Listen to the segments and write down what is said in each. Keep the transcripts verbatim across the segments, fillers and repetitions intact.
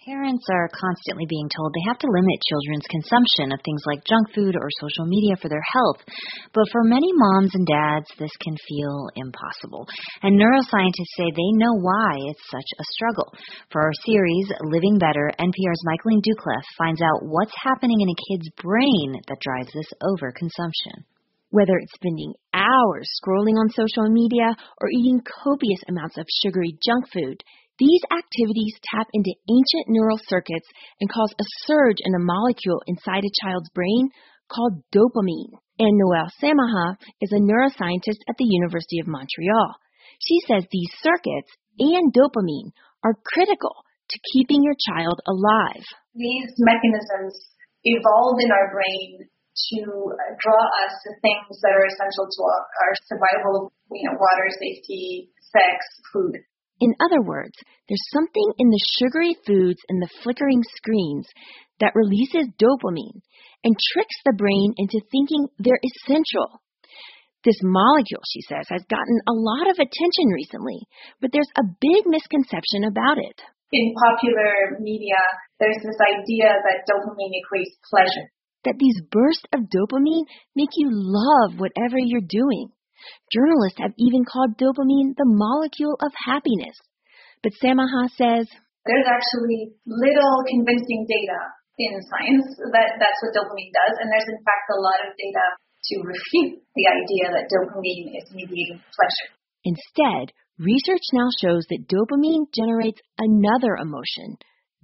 Parents are constantly being told they have to limit children's consumption of things like junk food or social media for their health. But for many moms and dads, this can feel impossible. And neuroscientists say they know why it's such a struggle. For our series, Living Better, N P R's Michaeline Doucleff finds out what's happening in a kid's brain that drives this overconsumption. Whether it's spending hours scrolling on social media or eating copious amounts of sugary junk food, these activities tap into ancient neural circuits and cause a surge in a molecule inside a child's brain called dopamine. And Noelle Samaha is a neuroscientist at the University of Montreal. She says these circuits and dopamine are critical to keeping your child alive. These mechanisms evolved in our brain to draw us to things that are essential to our survival, you know, water, safety, sex, food. In other words, there's something in the sugary foods and the flickering screens that releases dopamine and tricks the brain into thinking they're essential. This molecule, she says, has gotten a lot of attention recently, but there's a big misconception about it. In popular media, there's this idea that dopamine equates pleasure. That these bursts of dopamine make you love whatever you're doing. Journalists have even called dopamine the molecule of happiness. But Samaha says, there's actually little convincing data in science that that's what dopamine does, and there's in fact a lot of data to refute the idea that dopamine is mediating pleasure. Instead, research now shows that dopamine generates another emotion,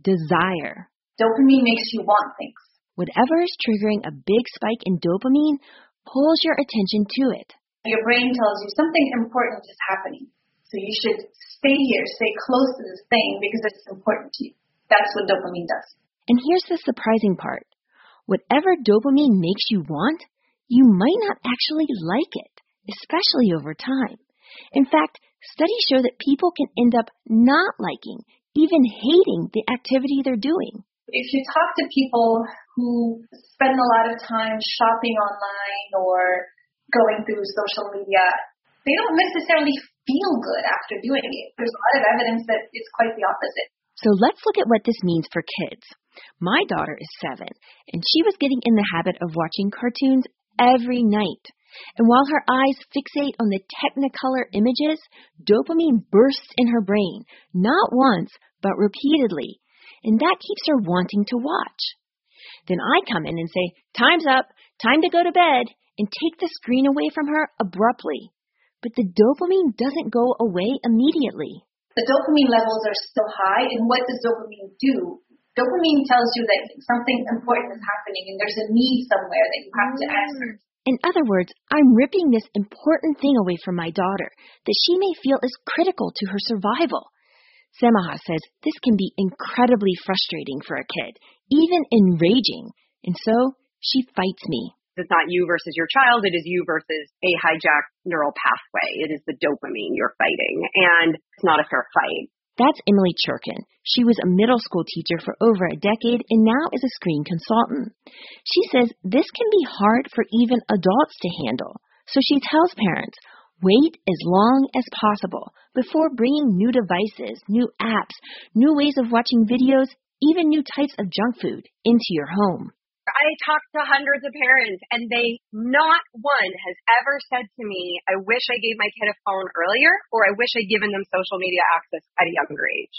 desire. Dopamine makes you want things. Whatever is triggering a big spike in dopamine pulls your attention to it. Your brain tells you something important is happening. So you should stay here, stay close to this thing because it's important to you. That's what dopamine does. And here's the surprising part. Whatever dopamine makes you want, you might not actually like it, especially over time. In fact, studies show that people can end up not liking, even hating the activity they're doing. If you talk to people who spend a lot of time shopping online or going through social media, they don't necessarily feel good after doing it. There's a lot of evidence that it's quite the opposite. So let's look at what this means for kids. My daughter is seven, and she was getting in the habit of watching cartoons every night. And while her eyes fixate on the Technicolor images, dopamine bursts in her brain, not once, but repeatedly. And that keeps her wanting to watch. Then I come in and say, time's up, time to go to bed, and take the screen away from her abruptly. But the dopamine doesn't go away immediately. The dopamine levels are still high, and what does dopamine do? Dopamine tells you that something important is happening and there's a need somewhere that you have to answer. In other words, I'm ripping this important thing away from my daughter that she may feel is critical to her survival. Samaha says this can be incredibly frustrating for a kid, even enraging, and so she fights me. It's not you versus your child. It is you versus a hijacked neural pathway. It is the dopamine you're fighting, and it's not a fair fight. That's Emily Churkin. She was a middle school teacher for over a decade and now is a screen consultant. She says this can be hard for even adults to handle, so she tells parents, wait as long as possible before bringing new devices, new apps, new ways of watching videos, even new types of junk food into your home. I talked to hundreds of parents, and they, not one has ever said to me, I wish I gave my kid a phone earlier, or I wish I'd given them social media access at a younger age.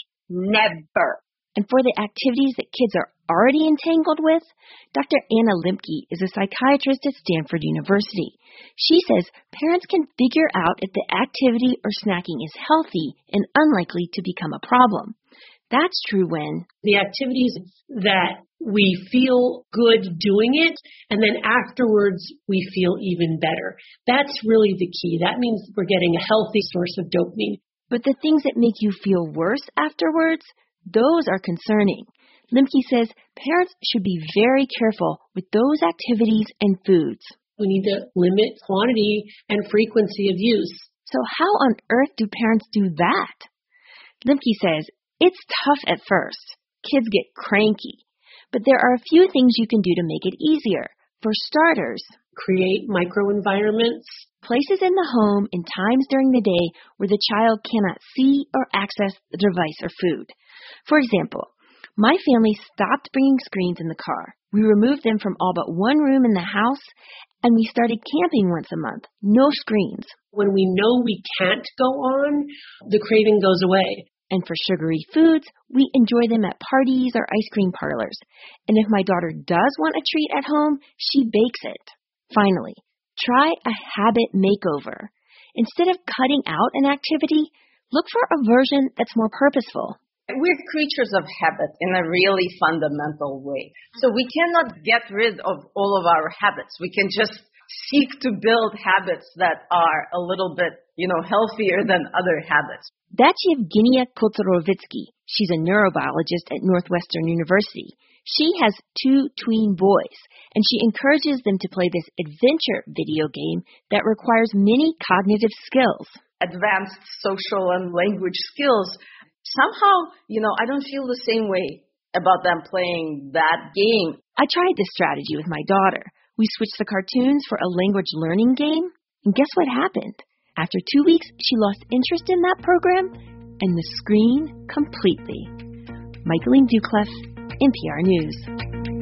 Never. And for the activities that kids are already entangled with, Doctor Anna Limke is a psychiatrist at Stanford University. She says parents can figure out if the activity or snacking is healthy and unlikely to become a problem. That's true when the activities that we feel good doing it, and then afterwards we feel even better. That's really the key. That means we're getting a healthy source of dopamine. But the things that make you feel worse afterwards, those are concerning. Limke says parents should be very careful with those activities and foods. We need to limit quantity and frequency of use. So how on earth do parents do that? Limke says it's tough at first. Kids get cranky. But there are a few things you can do to make it easier. For starters, create microenvironments, places in the home and times during the day where the child cannot see or access the device or food. For example, My family stopped bringing screens in the car. We removed them from all but one room in the house, and we started camping once a month. No screens. When we know we can't go on, the craving goes away. And for sugary foods, we enjoy them at parties or ice cream parlors. And if my daughter does want a treat at home, she bakes it. Finally, try a habit makeover. Instead of cutting out an activity, look for a version that's more purposeful. We're creatures of habit in a really fundamental way. So we cannot get rid of all of our habits. We can just seek to build habits that are a little bit, you know, healthier than other habits. That's Yevgenia Kotorovitsky. She's a neurobiologist at Northwestern University. She has two tween boys, and she encourages them to play this adventure video game that requires many cognitive skills. Advanced social and language skills. Somehow, you know, I don't feel the same way about them playing that game. I tried this strategy with my daughter. We switched the cartoons for a language learning game, and guess what happened? After two weeks, she lost interest in that program and the screen completely. Michaeline Ducliffe, N P R News.